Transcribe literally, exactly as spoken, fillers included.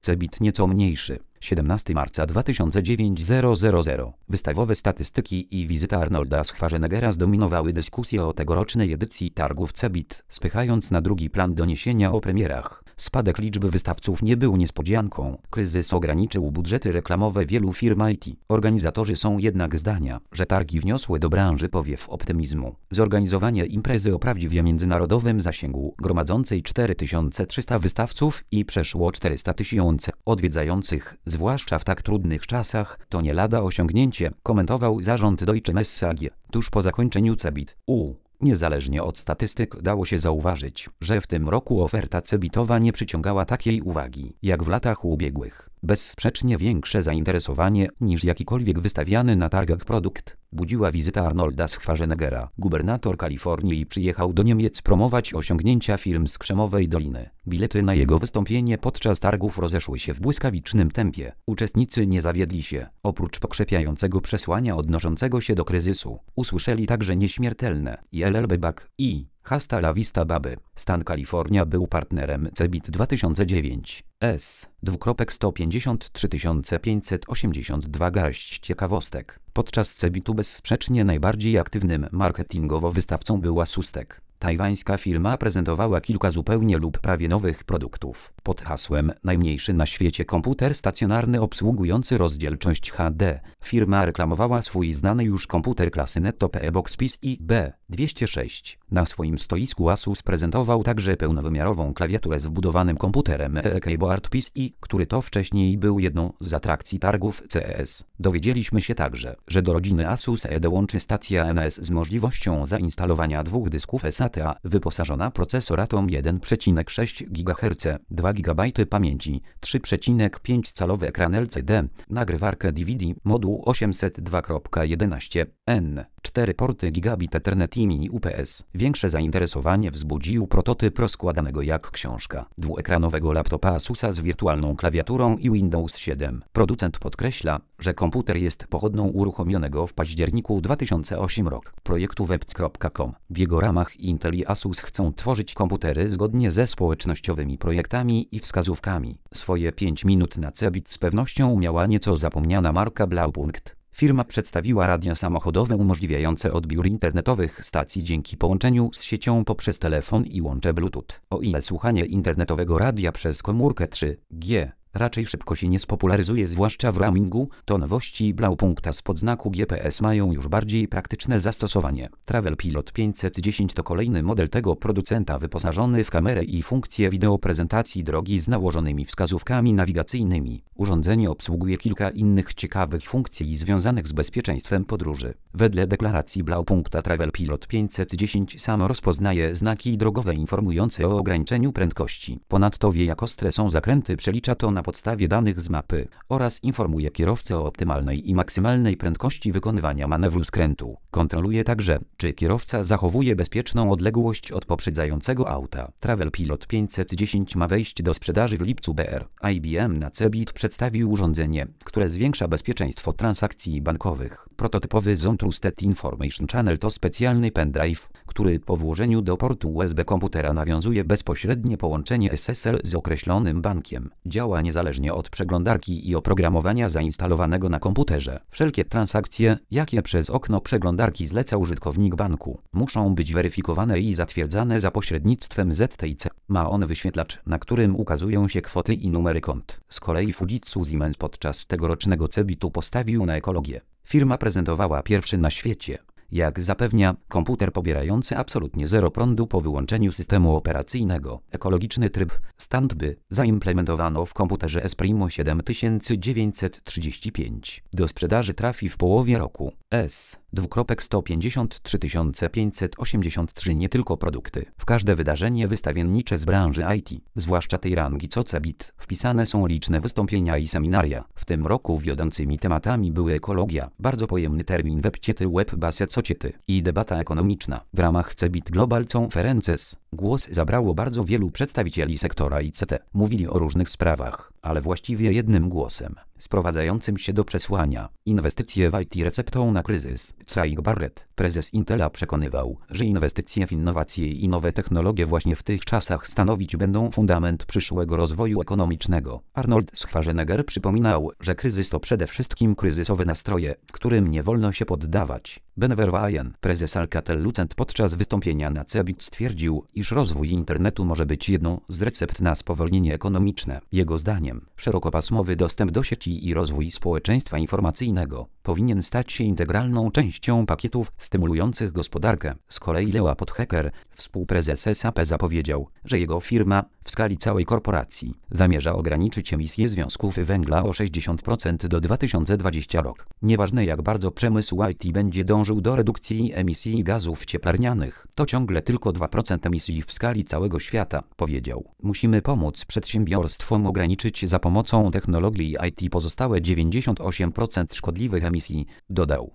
Cebit nieco mniejszy. siedemnastego marca dwa tysiące dziewiątego. Wystawowe statystyki i wizyta Arnolda Schwarzeneggera zdominowały dyskusję o tegorocznej edycji targów Cebit, spychając na drugi plan doniesienia o premierach. Spadek liczby wystawców nie był niespodzianką. Kryzys ograniczył budżety reklamowe wielu firm I T. Organizatorzy są jednak zdania, że targi wniosły do branży powiew optymizmu. Zorganizowanie imprezy o prawdziwie międzynarodowym zasięgu, gromadzącej cztery tysiące trzysta wystawców i przeszło czterysta tysięcy odwiedzających, zwłaszcza w tak trudnych czasach, to nie lada osiągnięcie, komentował zarząd Deutsche Messe A G. Tuż po zakończeniu Cebit U. Niezależnie od statystyk dało się zauważyć, że w tym roku oferta cebitowa nie przyciągała takiej uwagi, jak w latach ubiegłych. Bezsprzecznie większe zainteresowanie niż jakikolwiek wystawiany na targach produkt budziła wizyta Arnolda Schwarzeneggera. Gubernator Kalifornii przyjechał do Niemiec promować osiągnięcia firm z Krzemowej Doliny. Bilety na jego wystąpienie podczas targów rozeszły się w błyskawicznym tempie. Uczestnicy nie zawiedli się. Oprócz pokrzepiającego przesłania odnoszącego się do kryzysu, usłyszeli także nieśmiertelne i L L B back i Hasta la vista baby. Stan Kalifornia był partnerem Cebit dwa tysiące dziewięć. S. sto pięćdziesiąt trzy tysiące pięćset osiemdziesiąt dwa garść ciekawostek. Podczas Cebitu bezsprzecznie najbardziej aktywnym marketingowo wystawcą była Sustek. Tajwańska firma prezentowała kilka zupełnie lub prawie nowych produktów. Pod hasłem najmniejszy na świecie komputer stacjonarny obsługujący rozdzielczość H D, firma reklamowała swój znany już komputer klasy Netto P E Box P I S I B dwieście sześć. Na swoim stoisku Asus prezentował także pełnowymiarową klawiaturę z wbudowanym komputerem E E Keyboard P I S I, który to wcześniej był jedną z atrakcji targów C E S. Dowiedzieliśmy się także, że do rodziny Asus E dołączy stacja N S z możliwością zainstalowania dwóch dysków SATA, wyposażona procesor Atom jeden przecinek sześć gigaherca, dwa gigabajty pamięci, trzy przecinek pięć calowy ekran L C D, nagrywarkę D V D, moduł osiemset dwa przecinek jedenaście N, cztery porty gigabit Ethernet i mini U P S. Większe zainteresowanie wzbudził prototyp rozkładanego jak książka dwuekranowego laptopa Asusa z wirtualną klawiaturą i Windows siedem. Producent podkreśla, że komputer jest pochodną uruchomionego w październiku dwa tysiące ósmego roku projektu webc kropka com. W jego ramach Intel i Asus chcą tworzyć komputery zgodnie ze społecznościowymi projektami i wskazówkami. Swoje pięć minut na Cebit z pewnością miała nieco zapomniana marka Blaupunkt. Firma przedstawiła radia samochodowe umożliwiające odbiór internetowych stacji dzięki połączeniu z siecią poprzez telefon i łącze Bluetooth. O ile słuchanie internetowego radia przez komórkę trzy G raczej szybko się nie spopularyzuje, zwłaszcza w roamingu, to nowości Blaupunkta spod znaku G P S mają już bardziej praktyczne zastosowanie. Travel Pilot pięćset dziesięć to kolejny model tego producenta wyposażony w kamerę i funkcję wideo prezentacji drogi z nałożonymi wskazówkami nawigacyjnymi. Urządzenie obsługuje kilka innych ciekawych funkcji związanych z bezpieczeństwem podróży. Wedle deklaracji Blaupunkta Travel Pilot pięćset dziesięć sam rozpoznaje znaki drogowe informujące o ograniczeniu prędkości. Ponadto wie, jak ostre są zakręty, przelicza to na podstawie danych z mapy oraz informuje kierowcę o optymalnej i maksymalnej prędkości wykonywania manewru skrętu. Kontroluje także, czy kierowca zachowuje bezpieczną odległość od poprzedzającego auta. Travel Pilot pięćset dziesięć ma wejść do sprzedaży w lipcu B R. I B M na Cebit przedstawił urządzenie, które zwiększa bezpieczeństwo transakcji bankowych. Prototypowy Zone Trusted Information Channel to specjalny pendrive, który po włożeniu do portu U S B komputera nawiązuje bezpośrednie połączenie S S L z określonym bankiem. Działa niezależnie od przeglądarki i oprogramowania zainstalowanego na komputerze. Wszelkie transakcje, jakie przez okno przeglądarki zleca użytkownik banku, muszą być weryfikowane i zatwierdzane za pośrednictwem Z T I C. Ma on wyświetlacz, na którym ukazują się kwoty i numery kont. Z kolei Fujitsu Siemens podczas tegorocznego Cebitu postawił na ekologię. Firma prezentowała pierwszy na świecie, jak zapewnia, komputer pobierający absolutnie zero prądu po wyłączeniu systemu operacyjnego. Ekologiczny tryb standby zaimplementowano w komputerze Esprimo siedem tysiąc dziewięćset trzydzieści pięć. Do sprzedaży trafi w połowie roku. S. sto pięćdziesiąt trzy tysiące pięćset osiemdziesiąt trzy nie tylko produkty. W każde wydarzenie wystawiennicze z branży I T, zwłaszcza tej rangi co Cebit, wpisane są liczne wystąpienia i seminaria. W tym roku wiodącymi tematami były ekologia, bardzo pojemny termin webciety web based society i debata ekonomiczna. W ramach Cebit Global Conferences Głos zabrało bardzo wielu przedstawicieli sektora I C T. Mówili o różnych sprawach, ale właściwie jednym głosem, sprowadzającym się do przesłania: inwestycje w I T receptą na kryzys. Craig Barrett, prezes Intela, przekonywał, że inwestycje w innowacje i nowe technologie właśnie w tych czasach stanowić będą fundament przyszłego rozwoju ekonomicznego. Arnold Schwarzenegger przypominał, że kryzys to przede wszystkim kryzysowe nastroje, którym nie wolno się poddawać. Ben Verwaayen, prezes Alcatel-Lucent, podczas wystąpienia na CeBIT stwierdził, iż rozwój internetu może być jedną z recept na spowolnienie ekonomiczne. Jego zdaniem, szerokopasmowy dostęp do sieci i rozwój społeczeństwa informacyjnego powinien stać się integralną częścią pakietów stymulujących gospodarkę. Z kolei Leo Potthacker, współprezes S A P, zapowiedział, że jego firma w skali całej korporacji zamierza ograniczyć emisję związków węgla o sześćdziesiąt procent do dwa tysiące dwudziestego roku. Nieważne, jak bardzo przemysł I T będzie dążył do redukcji emisji gazów cieplarnianych, to ciągle tylko dwa procent emisji w skali całego świata, powiedział. Musimy pomóc przedsiębiorstwom ograniczyć za pomocą technologii I T pozostałe dziewięćdziesiąt osiem procent szkodliwych emisji, dodał.